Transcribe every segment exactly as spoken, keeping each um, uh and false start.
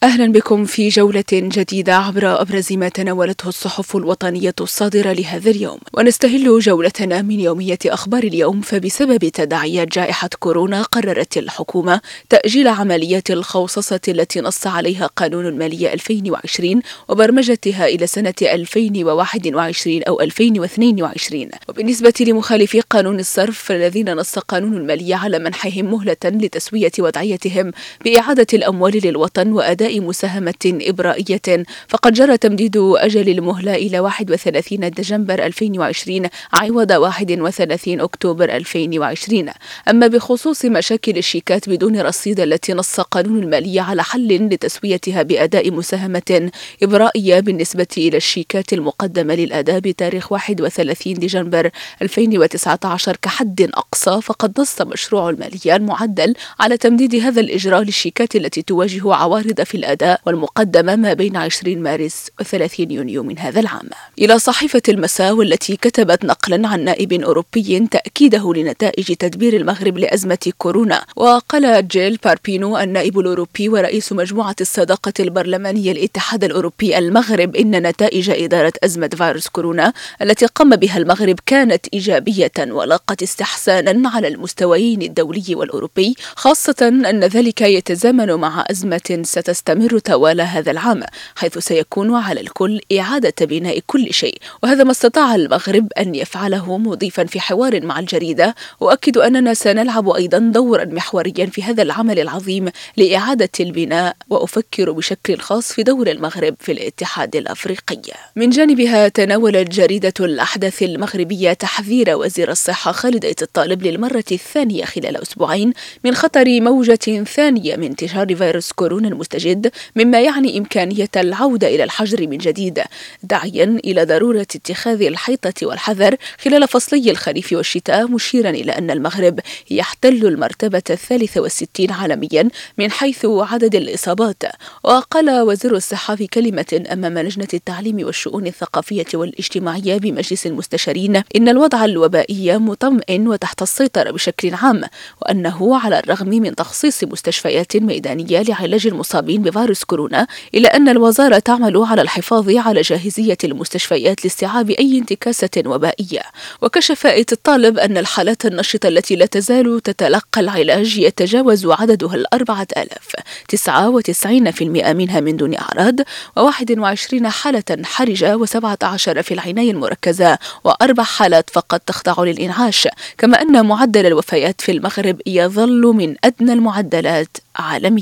أهلا بكم في جولة جديدة عبر أبرز ما تناولته الصحف الوطنية الصادرة لهذا اليوم، ونستهل جولتنا من يومية أخبار اليوم. فبسبب تداعيات جائحة كورونا قررت الحكومة تأجيل عمليات الخوصصة التي نص عليها قانون المالية ألفين وعشرين وبرمجتها إلى سنة ألفين وواحد وعشرين أو ألفين واثنين وعشرين. وبالنسبة لمخالفي قانون الصرف الذين نص قانون المالية على منحهم مهلة لتسوية وضعيتهم بإعادة الأموال للوطن وأداء مساهمة إبرائية، فقد جرى تمديد أجل المهلة إلى واحد وثلاثين دجنبر ألفين وعشرين عوض واحد وثلاثين أكتوبر ألفين وعشرين. أما بخصوص مشاكل الشيكات بدون رصيد التي نص قانون المالية على حل لتسويتها بأداء مساهمة إبرائية بالنسبة إلى الشيكات المقدمة للأداء بتاريخ واحد وثلاثين دجنبر ألفين وتسعة عشر كحد أقصى، فقد نص مشروع المالية المعدل على تمديد هذا الإجراء للشيكات التي تواجه عوارض في الأداء والمقدمة ما بين عشرين مارس وثلاثين يونيو من هذا العام. إلى صحيفة المساء والتي كتبت نقلا عن نائب أوروبي تأكيده لنتائج تدبير المغرب لأزمة كورونا. وقال جيل باربينو النائب الأوروبي ورئيس مجموعة الصداقة البرلمانية الاتحاد الأوروبي المغرب إن نتائج إدارة أزمة فيروس كورونا التي قام بها المغرب كانت إيجابية ولاقت استحسانا على المستويين الدولي والأوروبي، خاصة أن ذلك يتزامن مع أزمة ستستمر طوال هذا العام، حيث سيكون على الكل إعادة بناء كل شيء، وهذا ما استطاع المغرب أن يفعله. مضيفا في حوار مع الجريدة: أؤكد أننا سنلعب أيضا دورا محوريا في هذا العمل العظيم لإعادة البناء، وأفكر بشكل خاص في دور المغرب في الاتحاد الأفريقي. من جانبها تناولت جريدة الأحداث المغربية تحذير وزير الصحة خالد عيد الطالب للمرة الثانية خلال أسبوعين من خطر موجة ثانية من انتشار فيروس كورونا المستجد، مما يعني إمكانية العودة إلى الحجر من جديد، داعيا إلى ضرورة اتخاذ الحيطة والحذر خلال فصلي الخريف والشتاء، مشيرا إلى أن المغرب يحتل المرتبة الثالثة والستين عالميا من حيث عدد الإصابات. وقال وزير الصحة في كلمة أمام لجنة التعليم والشؤون الثقافية والاجتماعية بمجلس المستشارين إن الوضع الوبائي مطمئن وتحت السيطرة بشكل عام، وأنه على الرغم من تخصيص مستشفيات ميدانية لعلاج المصابين بفيروس كورونا، إلا أن الوزارة تعمل على الحفاظ على جاهزية المستشفيات لاستيعاب أي انتكاسة وبائية. وكشف عيد الطالب أن الحالات النشطة التي لا تزال تتلقى العلاج يتجاوز عددها الأربعة آلاف، تسعة وتسعين بالمئة منها من دون أعراض، وواحد وعشرين حالة حرجة، وسبعة عشر في العناية المركزة، وأربع حالات فقط تخضع للإنعاش. كما أن معدل الوفيات في المغرب يظل من أدنى المعدلات عالميا.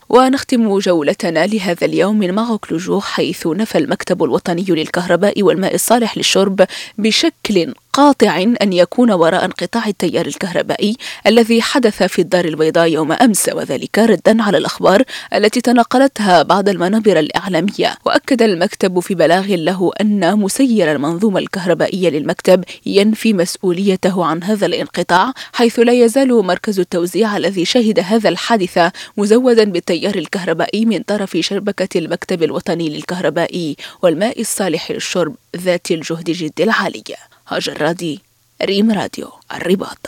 ونختم جولتنا لهذا اليوم من ماروك لوجور، حيث نفى المكتب الوطني للكهرباء والماء الصالح للشرب بشكل قاطع أن يكون وراء انقطاع التيار الكهربائي الذي حدث في الدار البيضاء يوم أمس، وذلك ردا على الأخبار التي تناقلتها بعض المنابر الإعلامية. وأكد المكتب في بلاغ له أن مسير المنظومة الكهربائية للمكتب ينفي مسؤوليته عن هذا الانقطاع، حيث لا يزال مركز التوزيع الذي شهد هذا الحادث مزودا بالتيار الكهربائي من طرف شبكة المكتب الوطني للكهرباء والماء الصالح للشرب ذات الجهد جد العالي. هاجر رادي، ريم راديو الرباط.